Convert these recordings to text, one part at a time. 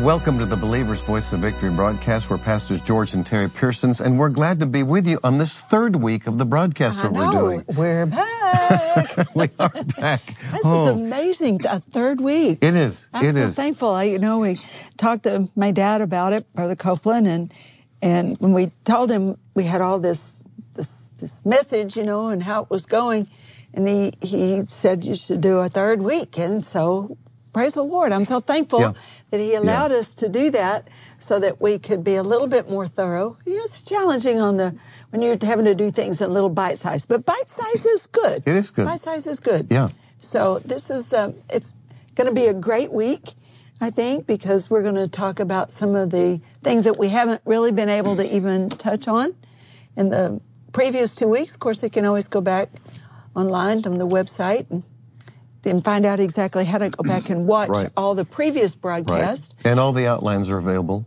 welcome to the Believer's Voice of Victory broadcast. We're Pastors George and Terry Pearsons, and we're glad to be with you on this third week of the broadcast that we're doing. We're back. We are back. This is amazing, a third week. It is. I'm so thankful. We talked to my dad about it, Brother Copeland, and when we told him we had all this message, and how it was going, and he said you should do a third week, and so praise the Lord. I'm so thankful that he allowed us to do that so that we could be a little bit more thorough. It's challenging when you're having to do things in little bite size, but bite size is good. It is good. Bite size is good. Yeah. So this is, it's going to be a great week, I think, because we're going to talk about some of the things that we haven't really been able to even touch on in the previous 2 weeks. Of course, they can always go back online on the website and find out exactly how to go back and watch all the previous broadcasts. Right. And all the outlines are available,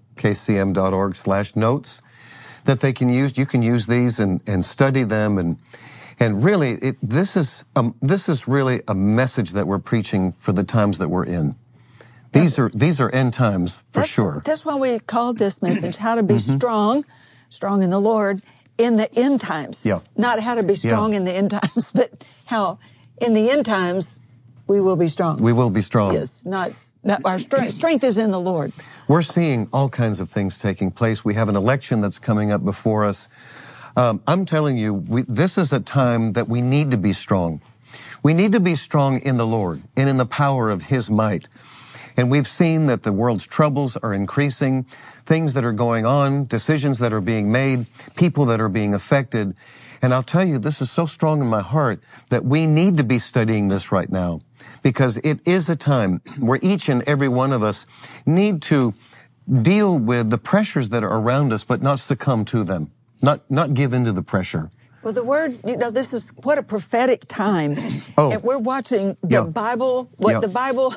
kcm.org/notes, that they can use. You can use these and study them. And really, this is really a message that we're preaching for the times that we're in. These are end times for sure. That's why we called this message, how to be strong in the Lord in the end times. Yeah. Not how to be strong in the end times, but how in the end times we will be strong. We will be strong. Yes, not our strength is in the Lord. We're seeing all kinds of things taking place. We have an election that's coming up before us. I'm telling you, this is a time that we need to be strong. We need to be strong in the Lord and in the power of His might. And we've seen that the world's troubles are increasing, things that are going on, decisions that are being made, people that are being affected. And I'll tell you, this is so strong in my heart that we need to be studying this right now, because it is a time where each and every one of us need to deal with the pressures that are around us, but not succumb to them, not give into the pressure. Well, the word, this is what a prophetic time. And we're watching the Bible, the Bible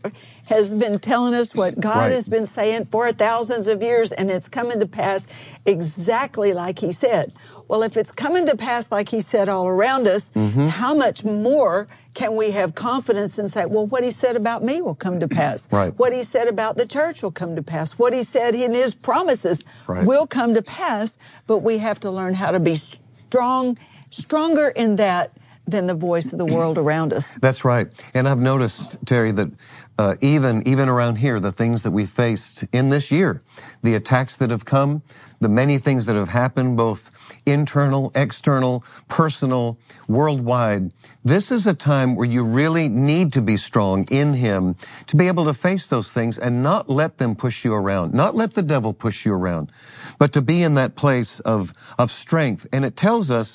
has been telling us, what God has been saying for thousands of years, and it's coming to pass exactly like He said. Well, if it's coming to pass like He said all around us, how much more can we have confidence and say, well, what He said about me will come to pass. What He said about the church will come to pass. What He said in His promises will come to pass, but we have to learn how to be stronger in that than the voice of the world around us. That's right. And I've noticed, Terry, that even around here, the things that we faced in this year, the attacks that have come, the many things that have happened, both internal, external, personal, worldwide. This is a time where you really need to be strong in Him to be able to face those things and not let them push you around, not let the devil push you around, but to be in that place of strength. And it tells us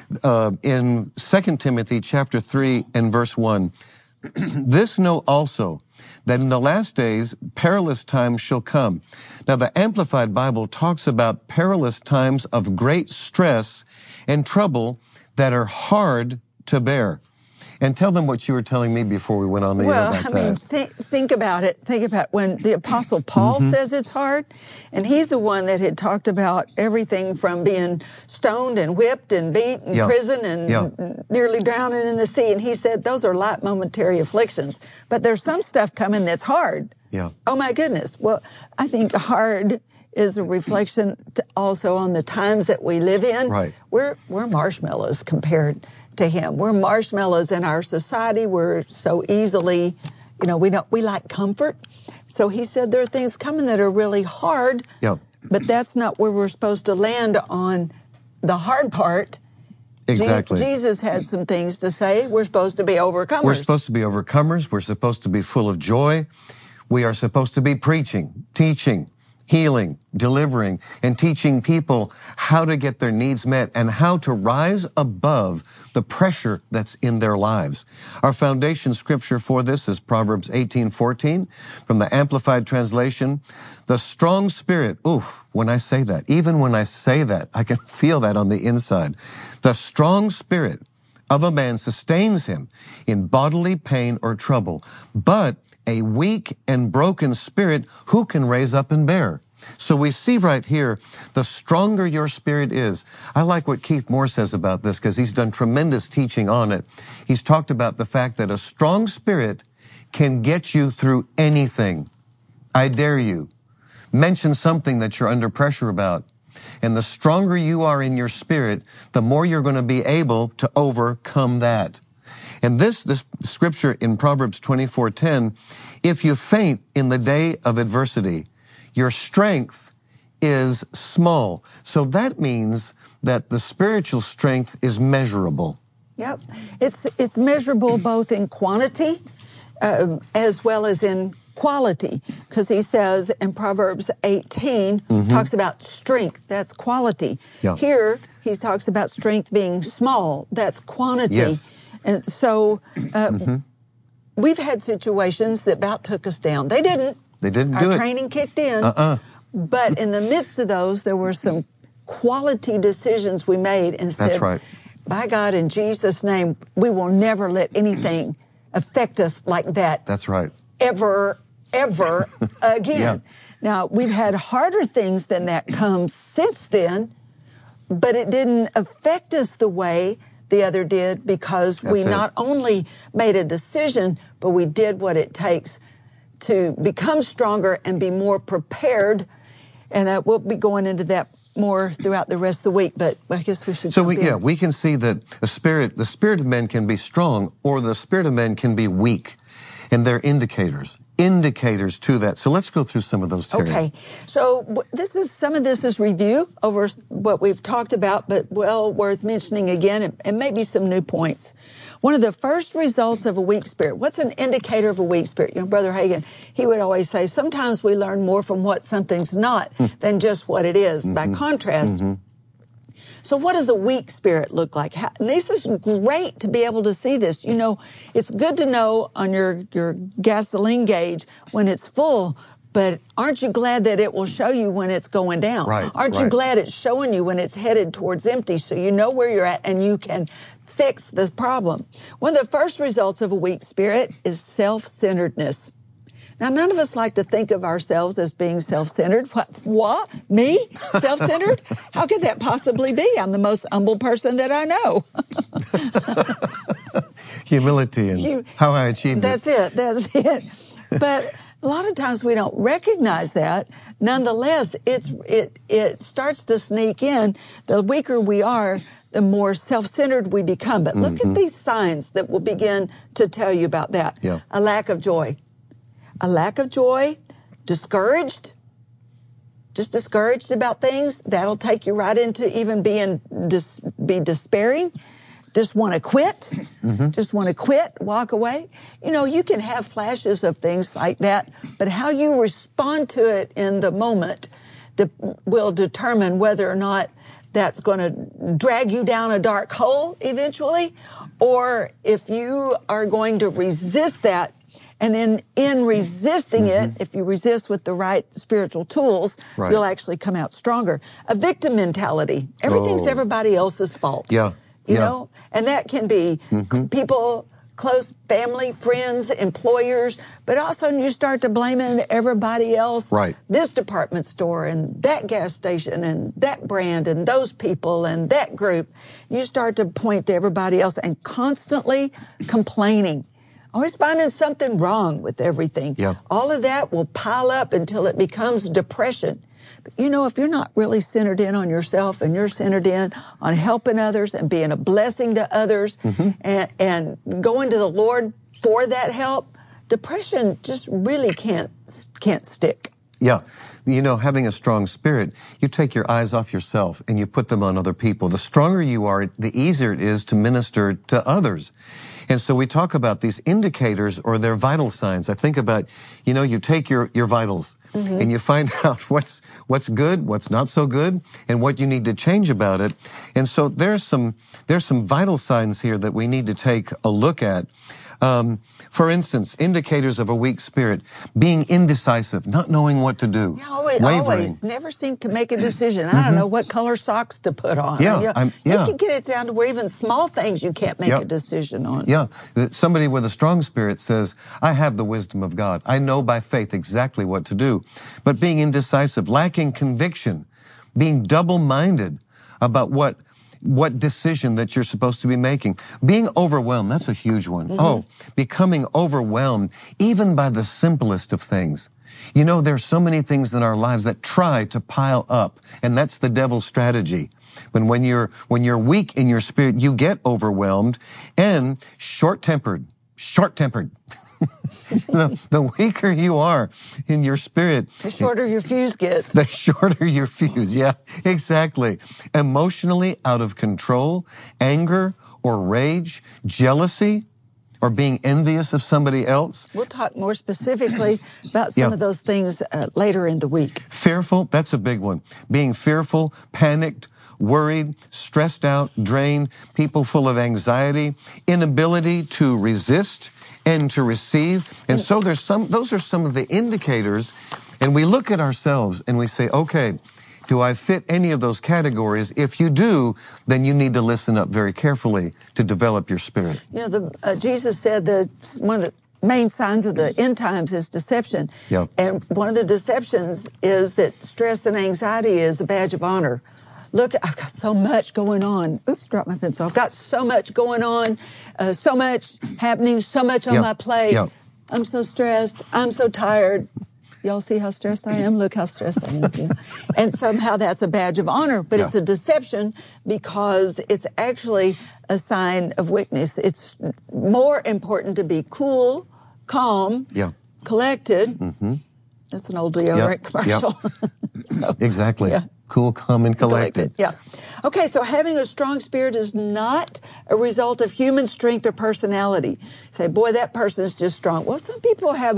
in 2 Timothy chapter 3 and verse 1, this know also, that in the last days perilous times shall come. Now, the Amplified Bible talks about perilous times of great stress and trouble that are hard to bear. And tell them what you were telling me before we went on the air about that. Well, think about it. Think about when the Apostle Paul says it's hard, and he's the one that had talked about everything from being stoned and whipped and beat in prison and nearly drowning in the sea. And he said those are light momentary afflictions. But there's some stuff coming that's hard. Yeah. Oh, my goodness. Well, I think hard is a reflection also on the times that we live in. Right. We're marshmallows compared to Him. We're marshmallows in our society. We're so easily, we like comfort. So He said there are things coming that are really hard, but that's not where we're supposed to land on the hard part. Exactly. Jesus had some things to say. We're supposed to be overcomers. We're supposed to be overcomers. We're supposed to be full of joy. We are supposed to be preaching, teaching, healing, delivering, and teaching people how to get their needs met and how to rise above the pressure that's in their lives. Our foundation scripture for this is Proverbs 18:14 from the Amplified Translation. The strong spirit, when I say that, even when I say that, I can feel that on the inside. The strong spirit of a man sustains him in bodily pain or trouble, but a weak and broken spirit, who can raise up and bear? So we see right here, the stronger your spirit is. I like what Keith Moore says about this because he's done tremendous teaching on it. He's talked about the fact that a strong spirit can get you through anything. I dare you mention something that you're under pressure about. And the stronger you are in your spirit, the more you're going to be able to overcome that. And this scripture in Proverbs 24:10, if you faint in the day of adversity, your strength is small. So that means that the spiritual strength is measurable. Yep. It's measurable both in quantity as well as in quality, because he says in Proverbs 18, talks about strength, that's quality. Yeah. Here, he talks about strength being small, that's quantity. Yes. And so we've had situations that about took us down. They didn't. They didn't do it. Our training kicked in. But in the midst of those, there were some quality decisions we made and said, that's right. By God, in Jesus' name, we will never let anything affect us like that. That's right. Ever again. Yeah. Now, we've had harder things than that come since then, but it didn't affect us the way the other did, because we not only made a decision, but we did what it takes to become stronger and be more prepared. And we'll be going into that more throughout the rest of the week, but I guess we should. So we can see that the spirit of men can be strong, or the spirit of men can be weak, and they're indicators to that. So let's go through some of those, Terry. Okay. So some of this is review over what we've talked about, but well worth mentioning again, and maybe some new points. One of the first results of a weak spirit. What's an indicator of a weak spirit? You know, Brother Hagin, he would always say, sometimes we learn more from what something's not than just what it is. By contrast, so what does a weak spirit look like? And this is great to be able to see this. You know, it's good to know on your gasoline gauge when it's full, but aren't you glad that it will show you when it's going down? Right, aren't you glad it's showing you when it's headed towards empty, so you know where you're at and you can fix this problem? One of the first results of a weak spirit is self-centeredness. Now, none of us like to think of ourselves as being self-centered. What? Me? Self-centered? How could that possibly be? I'm the most humble person that I know. Humility and how I achieved it. That's it. But a lot of times we don't recognize that. Nonetheless, it starts to sneak in. The weaker we are, the more self-centered we become. But look at these signs that will begin to tell you about that. Yeah. A lack of joy. A lack of joy, discouraged, just discouraged about things. That'll take you right into even be despairing. Just want to quit. Just want to quit, walk away. You know, you can have flashes of things like that, but how you respond to it in the moment will determine whether or not that's going to drag you down a dark hole eventually, or if you are going to resist that. And in resisting it, if you resist with the right spiritual tools, you'll actually come out stronger. A victim mentality. Everything's everybody else's fault. Yeah. You know? And that can be people, close family, friends, employers, but also you start to blame everybody else. Right. This department store and that gas station and that brand and those people and that group. You start to point to everybody else and constantly complaining. Always finding something wrong with everything. Yeah. All of that will pile up until it becomes depression. But you know, if you're not really centered in on yourself and you're centered in on helping others and being a blessing to others and going to the Lord for that help, depression just really can't stick. Yeah. You know, having a strong spirit, you take your eyes off yourself and you put them on other people. The stronger you are, the easier it is to minister to others. And so we talk about these indicators or their vital signs. I think about, you know, you take your vitals and you find out what's good, what's not so good, and what you need to change about it. And so there's some vital signs here that we need to take a look at. For instance, indicators of a weak spirit, being indecisive, not knowing what to do. Yeah, always never seem to make a decision. I don't know what color socks to put on. You can get it down to where even small things you can't make a decision on. Yeah, somebody with a strong spirit says, I have the wisdom of God. I know by faith exactly what to do. But being indecisive, lacking conviction, being double-minded about what decision that you're supposed to be making. Being overwhelmed, that's a huge one. Becoming overwhelmed, even by the simplest of things. You know, there's so many things in our lives that try to pile up, and that's the devil's strategy. When you're weak in your spirit, you get overwhelmed and short-tempered. The weaker you are in your spirit, the shorter your fuse gets. The shorter your fuse, yeah, exactly. Emotionally out of control, anger or rage, jealousy, or being envious of somebody else. We'll talk more specifically about some of those things later in the week. Fearful, that's a big one. Being fearful, panicked, worried, stressed out, drained, people full of anxiety, inability to resist and to receive. And so those are some of the indicators. And we look at ourselves and we say, okay, do I fit any of those categories? If you do, then you need to listen up very carefully to develop your spirit. You know, Jesus said that one of the main signs of the end times is deception. Yep. And one of the deceptions is that stress and anxiety is a badge of honor. Look, I've got so much going on. Oops, dropped my pencil. I've got so much going on, so much happening, so much on my plate. Yep. I'm so stressed. I'm so tired. Y'all see how stressed I am? Look how stressed I am. Yeah. And somehow that's a badge of honor, but it's a deception because it's actually a sign of weakness. It's more important to be cool, calm, collected. Mm-hmm. That's an old deodorant commercial. So, exactly. Yeah. Cool, calm, and collected. Yeah. Okay, so having a strong spirit is not a result of human strength or personality. Say, boy, that person is just strong. Well, some people have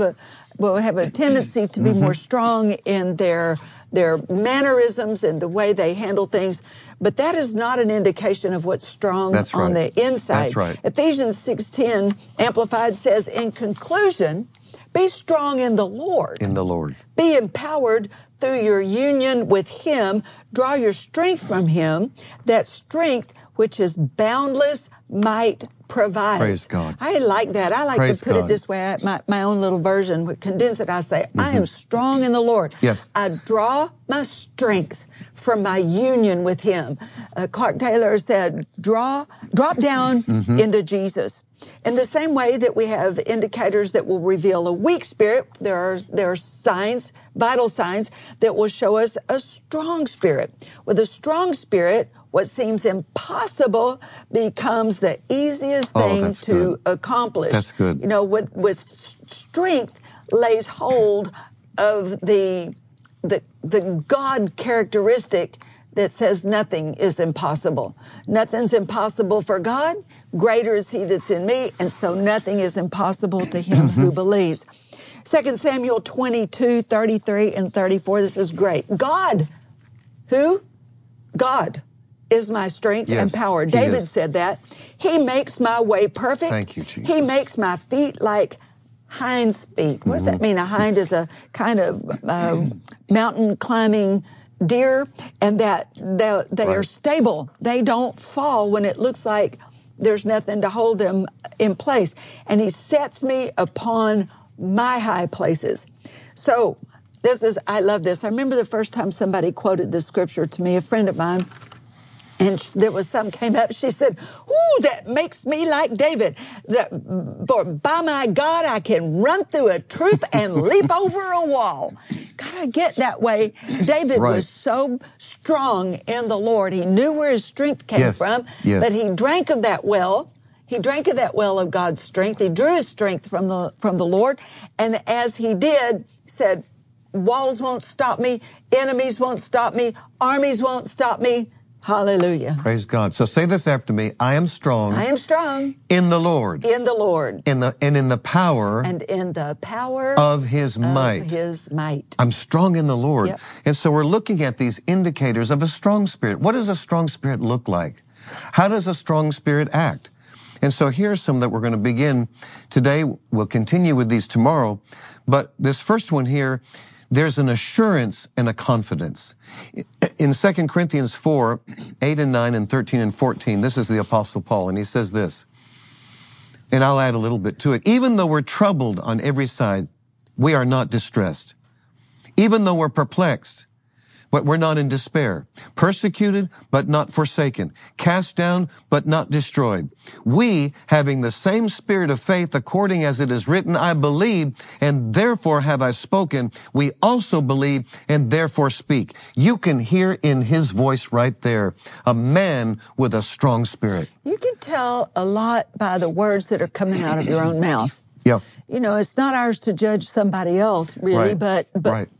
a tendency to be more strong in their mannerisms and the way they handle things, but that is not an indication of what's strong on the inside. That's right. Ephesians 6:10 Amplified says, in conclusion, be strong in the Lord. In the Lord. Be empowered through your union with Him. Draw your strength from Him. That strength which is boundless might provide. Praise God. I like that. I like to put it this way. My own little version would condense it. I say, I am strong in the Lord. Yes. I draw my strength from my union with Him. Clark Taylor said, drop down into Jesus. In the same way that we have indicators that will reveal a weak spirit, there are signs, vital signs, that will show us a strong spirit. With a strong spirit, what seems impossible becomes the easiest thing to accomplish. That's good. You know, with strength lays hold of the God characteristic that says nothing is impossible. Nothing's impossible for God. Greater is He that's in me, and so nothing is impossible to him who believes. 2 Samuel 22, 33 and 34, this is great. God, who? God is my strength and power. David said that. He makes my way perfect. Thank you, Jesus. He makes my feet like hind's feet. What does that mean? A hind is a kind of mountain climbing deer, and that they are stable. They don't fall when it looks like there's nothing to hold them in place. And He sets me upon my high places. So I love this. I remember the first time somebody quoted this scripture to me, a friend of mine, and there was some came up. She said, "Ooh, that makes me like David. For by my God, I can run through a troop and leap over a wall." God, I get that way. David was so strong in the Lord. He knew where his strength came from, but he drank of that well. He drank of that well of God's strength. He drew his strength from the Lord, and as he did, said, "Walls won't stop me. Enemies won't stop me. Armies won't stop me." Hallelujah. Praise God. So say this after me. I am strong. I am strong. In the Lord. In the Lord. In the power. And in the power. Of His might. Of His might. I'm strong in the Lord. Yep. And so we're looking at these indicators of a strong spirit. What does a strong spirit look like? How does a strong spirit act? And so here's some that we're going to begin today. We'll continue with these tomorrow. But this first one here, there's an assurance and a confidence. In 2 Corinthians 4, 8 and 9 and 13 and 14, this is the Apostle Paul, and he says this, and I'll add a little bit to it. Even though we're troubled on every side, we are not distressed. Even though we're perplexed, but we're not in despair. Persecuted, but not forsaken. Cast down, but not destroyed. We, having the same spirit of faith, according as it is written, I believe, and therefore have I spoken. We also believe, and therefore speak. You can hear in his voice right there, a man with a strong spirit. You can tell a lot by the words that are coming out of your own mouth. Yeah. You know, it's not ours to judge somebody else, really, right. but right.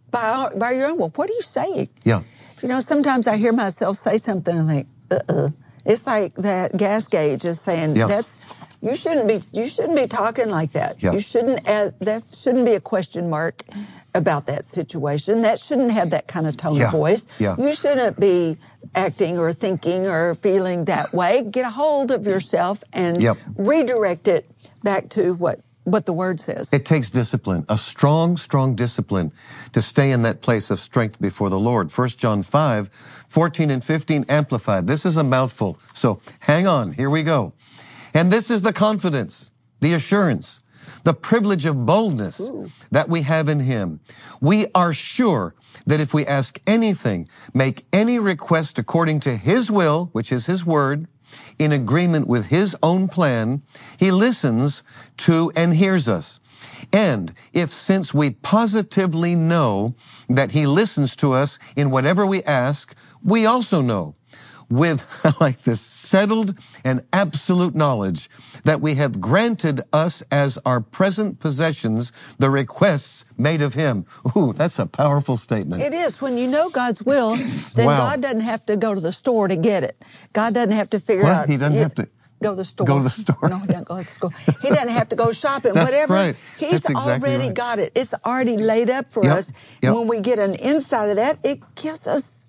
by your own, well, what are you saying? Yeah. You know, sometimes I hear myself say something and think, It's like that gas gauge is saying, you shouldn't be talking like that. Yeah. That shouldn't be a question mark about that situation. That shouldn't have that kind of tone of voice. Yeah. You shouldn't be acting or thinking or feeling that way. Get a hold of yourself and redirect it back to what the Word says. It takes discipline, a strong, strong discipline to stay in that place of strength before the Lord. 1 John 5, 14 and 15 Amplified. This is a mouthful, so hang on, here we go. And this is the confidence, the assurance, the privilege of boldness that we have in Him. We are sure that if we ask anything, make any request according to His will, which is His Word, in agreement with His own plan, He listens to and hears us. And if since we positively know that He listens to us in whatever we ask, we also know with, like this, settled and absolute knowledge that we have granted us as our present possessions the requests made of Him. Ooh, that's a powerful statement. It is. When you know God's will, then God doesn't have to go to the store to get it. God doesn't have to figure out. He doesn't have to go to the store. Go to the store. No, he doesn't go to the store. He doesn't have to go shopping. That's whatever. Right. He's exactly already right. got it. It's already laid up for us. And when we get an insight of that, it gives us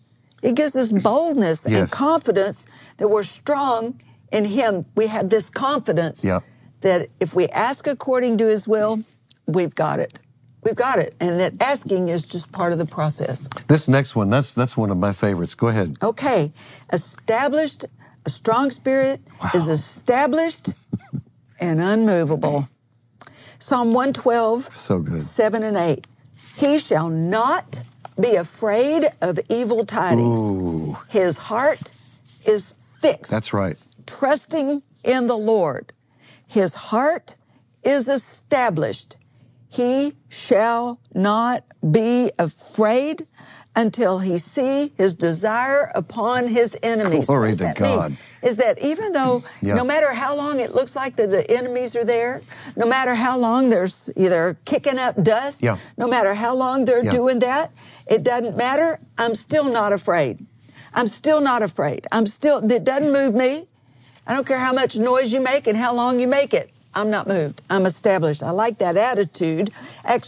boldness and confidence that we're strong in Him. We have this confidence that if we ask according to His will, we've got it. We've got it. And that asking is just part of the process. This next one, that's one of my favorites. Go ahead. Okay. Established, a strong spirit is established and unmovable. Psalm 112, so good. 7 and 8. He shall not be afraid of evil tidings. Ooh. His heart is fixed. That's right. Trusting in the Lord. His heart is established. He shall not be afraid until he see his desire upon his enemies. Glory to God. Mean? Is that even though, no matter how long it looks like that the enemies are there, no matter how long there's either kicking up dust, no matter how long they're doing that, it doesn't matter. I'm still not afraid. I'm still not afraid. It doesn't move me. I don't care how much noise you make and how long you make it. I'm not moved. I'm established. I like that attitude. Acts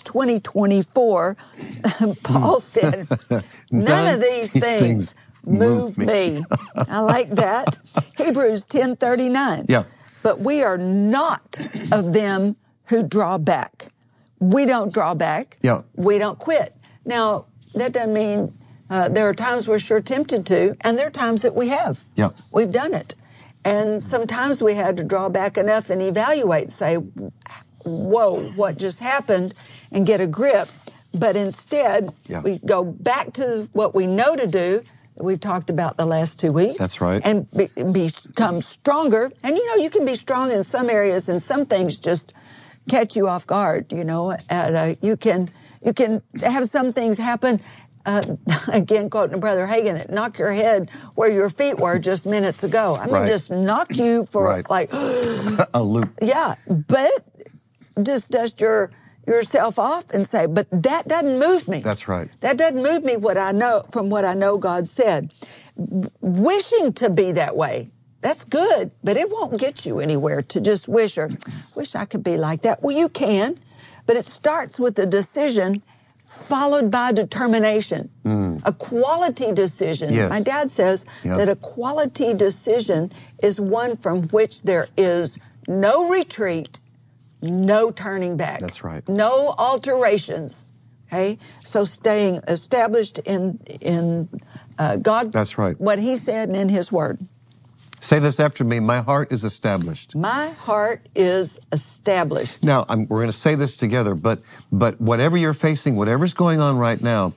20:24, Paul said, none of these things move me. I like that. Hebrews 10:39. Yeah. But we are not of them who draw back. We don't draw back. Yeah. We don't quit. Now, that doesn't mean there are times we're sure tempted to, and there are times that we have. Yeah. We've done it. And sometimes we had to draw back enough and evaluate, say, whoa, what just happened, and get a grip. But instead, we go back to what we know to do, that we've talked about the last 2 weeks. That's right. And become stronger. And, you can be strong in some areas, and some things just catch you off guard, you can have some things happen, again, quoting Brother Hagin, that knock your head where your feet were just minutes ago. I mean, just knock you for like a loop. Yeah, but just dust yourself off and say, but that doesn't move me. That's right. That doesn't move me from what I know God said. Wishing to be that way, that's good, but it won't get you anywhere to just wish I could be like that. Well, you can, but it starts with a decision followed by determination. A quality decision. Yes. My dad says that a quality decision is one from which there is no retreat, no turning back. That's right. No alterations. Okay? So staying established in God. That's right. What He said and in His Word. Say this after me. My heart is established. My heart is established. Now, we're going to say this together, but whatever you're facing, whatever's going on right now,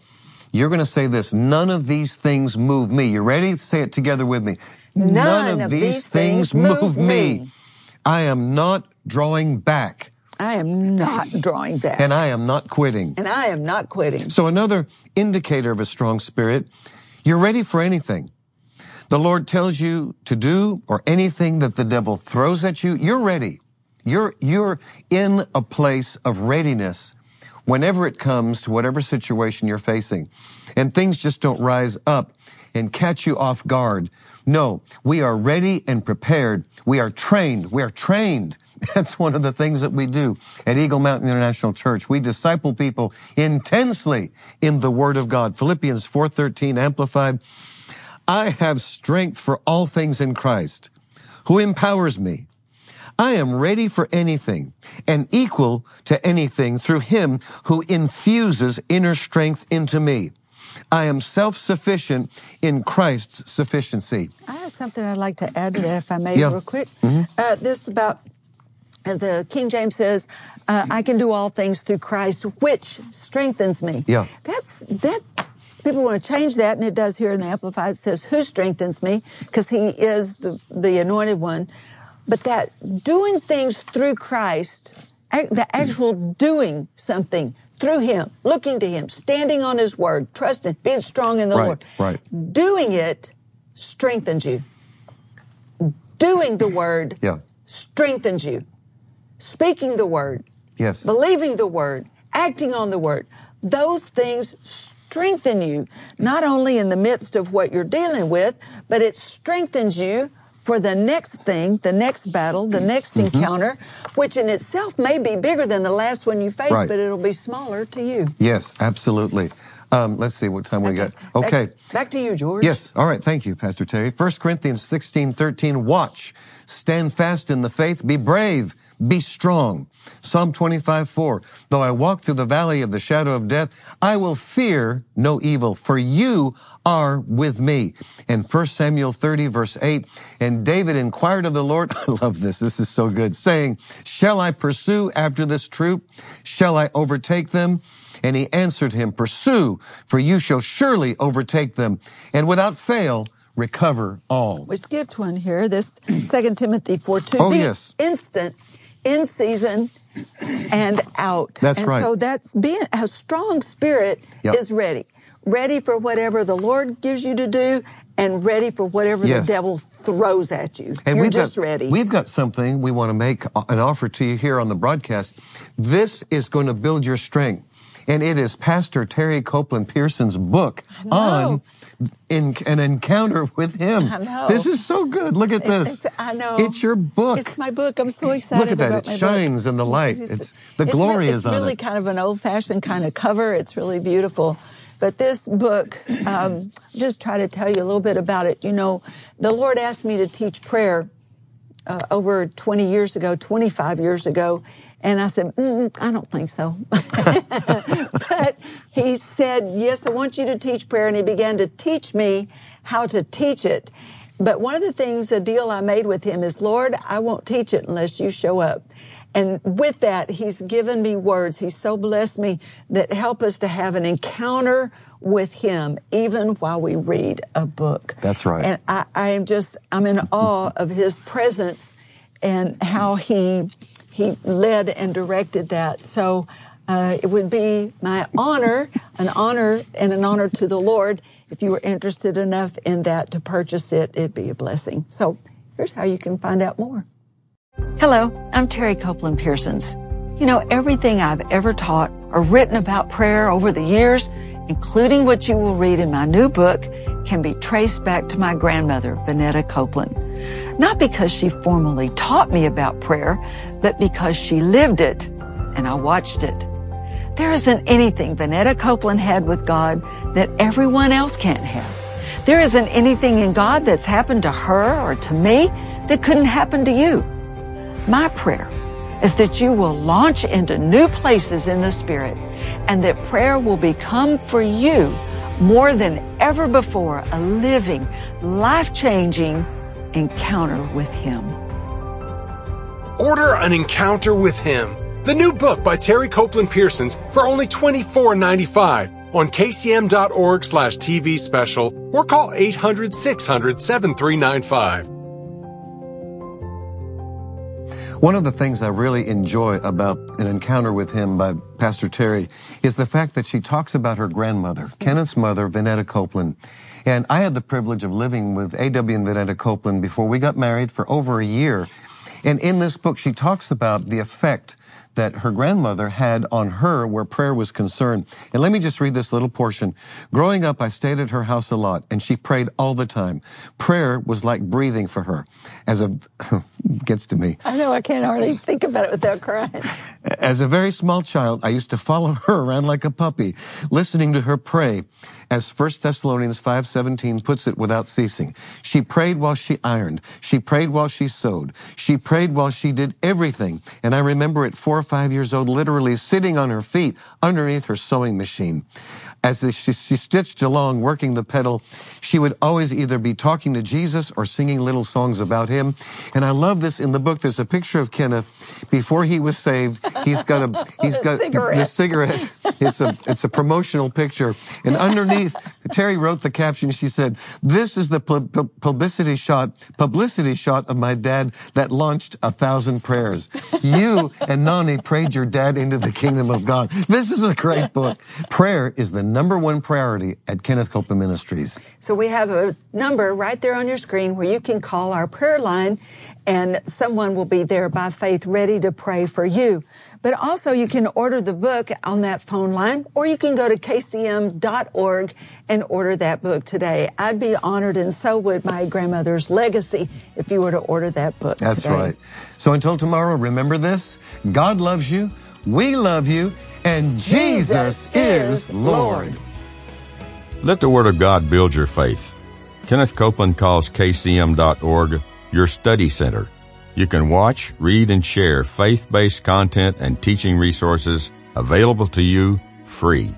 you're going to say this: none of these things move me. You ready? Say it together with me. None of these things move me. I am not drawing back. I am not drawing back. And I am not quitting. And I am not quitting. So another indicator of a strong spirit, you're ready for anything. The Lord tells you to do, or anything that the devil throws at you, you're ready. You're in a place of readiness whenever it comes to whatever situation you're facing. And things just don't rise up and catch you off guard. No, we are ready and prepared. We are trained. We are trained. That's one of the things that we do at Eagle Mountain International Church. We disciple people intensely in the Word of God. Philippians 4:13 Amplified. I have strength for all things in Christ, who empowers me. I am ready for anything and equal to anything through Him who infuses inner strength into me. I am self-sufficient in Christ's sufficiency. I have something I'd like to add to that, if I may, real quick. This about the King James says, I can do all things through Christ, which strengthens me. Yeah. That people want to change that, and it does here in the Amplified. It says, who strengthens me? Because He is the anointed one. But that doing things through Christ, the actual doing something through Him, looking to Him, standing on His Word, trusting, being strong in the Lord. Right. Doing it strengthens you. Doing the Word strengthens you. Speaking the Word, believing the Word, acting on the Word, those things strengthen you, not only in the midst of what you're dealing with, but it strengthens you for the next thing, the next battle, the next encounter, which in itself may be bigger than the last one you faced, but it'll be smaller to you. Yes, absolutely. Let's see what time we got. Okay. Back to you, George. Yes. All right. Thank you, Pastor Terry. 1 Corinthians 16:13. Watch, stand fast in the faith, be brave, be strong. Psalm 25:4. Though I walk through the valley of the shadow of death, I will fear no evil, for you are with me. And 1 Samuel 30, verse 8. And David inquired of the Lord, I love this, this is so good, saying, shall I pursue after this troop? Shall I overtake them? And he answered him, pursue, for you shall surely overtake them, and without fail recover all. We skipped one here, this 2 Timothy 4:2. Oh, yes. Instant, in season, and out. That's right. And so that's being a strong spirit is ready. Ready for whatever the Lord gives you to do, and ready for whatever the devil throws at you. And you're just ready. We've got something we want to make an offer to you here on the broadcast. This is going to build your strength. And it is Pastor Terry Copeland Pearson's book on an encounter with Him. I know. This is so good. Look at this. I know. It's your book. It's my book. I'm so excited. Look at that. About my it shines book. in the light. The glory is on it. It's really kind of an old-fashioned kind of cover. It's really beautiful. But this book, just try to tell you a little bit about it. You know, the Lord asked me to teach prayer over 20 years ago, 25 years ago. And I said, I don't think so. But He said, yes, I want you to teach prayer. And He began to teach me how to teach it. But one of the things, the deal I made with Him is, Lord, I won't teach it unless you show up. And with that, He's given me words. He's so blessed me that help us to have an encounter with Him, even while we read a book. That's right. And I'm in awe of His presence and how He led and directed that. So it would be my honor, an honor to the Lord. If you were interested enough in that to purchase it, it'd be a blessing. So here's how you can find out more. Hello, I'm Terry Copeland Pearsons. You know, everything I've ever taught or written about prayer over the years, including what you will read in my new book, can be traced back to my grandmother, Vanetta Copeland. Not because she formally taught me about prayer, but because she lived it and I watched it. There isn't anything Vanetta Copeland had with God that everyone else can't have. There isn't anything in God that's happened to her or to me that couldn't happen to you. My prayer is that you will launch into new places in the Spirit and that prayer will become for you more than ever before a living, life-changing encounter with Him. Order An Encounter with Him, the new book by Terry Copeland Pearsons, for only $24.95. on kcm.org/TV special or call 800-600-7395. One of the things I really enjoy about an encounter with him by Pastor Terry is the fact that she talks about her grandmother, Kenneth's mother, Vanetta Copeland. And I had the privilege of living with A.W. and Vanetta Copeland before we got married for over a year. And in this book, she talks about the effect that her grandmother had on her where prayer was concerned. And let me just read this little portion. Growing up, I stayed at her house a lot, and she prayed all the time. Prayer was like breathing for her. Gets to me. I know, I can't hardly think about it without crying. As a very small child, I used to follow her around like a puppy, listening to her pray. As 1 Thessalonians 5:17 puts it, without ceasing. She prayed while she ironed. She prayed while she sewed. She prayed while she did everything. And I remember at 4 or 5 years old, literally sitting on her feet underneath her sewing machine. As she stitched along, working the pedal, she would always either be talking to Jesus or singing little songs about him. And I love this in the book. There's a picture of Kenneth before he was saved. He's got the cigarette. It's a promotional picture. And underneath, Terry wrote the caption. She said, "This is the publicity shot of my dad that launched 1,000 prayers. You and Nani prayed your dad into the kingdom of God." This is a great book. Prayer is the number one priority at Kenneth Copeland Ministries. So we have a number right there on your screen where you can call our prayer line, and someone will be there by faith ready to pray for you. But also you can order the book on that phone line, or you can go to kcm.org and order that book today. I'd be honored, and so would my grandmother's legacy, if you were to order that book today. That's right. So until tomorrow, remember this: God loves you, we love you, and Jesus is Lord. Let the Word of God build your faith. Kenneth Copeland calls kcm.org your study center. You can watch, read, and share faith-based content and teaching resources available to you free.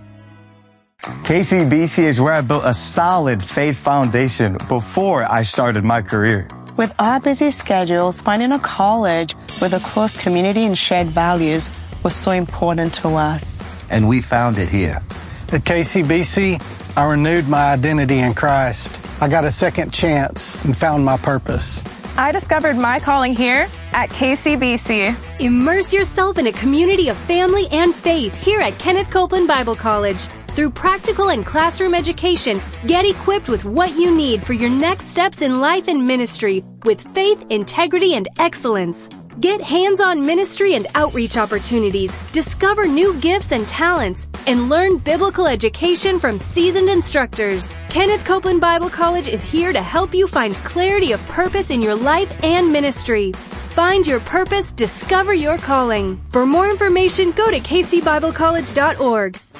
KCBC is where I built a solid faith foundation before I started my career. With our busy schedules, finding a college with a close community and shared values was so important to us. And we found it here. At KCBC, I renewed my identity in Christ. I got a second chance and found my purpose. I discovered my calling here at KCBC. Immerse yourself in a community of family and faith here at Kenneth Copeland Bible College. Through practical and classroom education, get equipped with what you need for your next steps in life and ministry with faith, integrity, and excellence. Get hands-on ministry and outreach opportunities, discover new gifts and talents, and learn biblical education from seasoned instructors. Kenneth Copeland Bible College is here to help you find clarity of purpose in your life and ministry. Find your purpose, discover your calling. For more information, go to kcbiblecollege.org.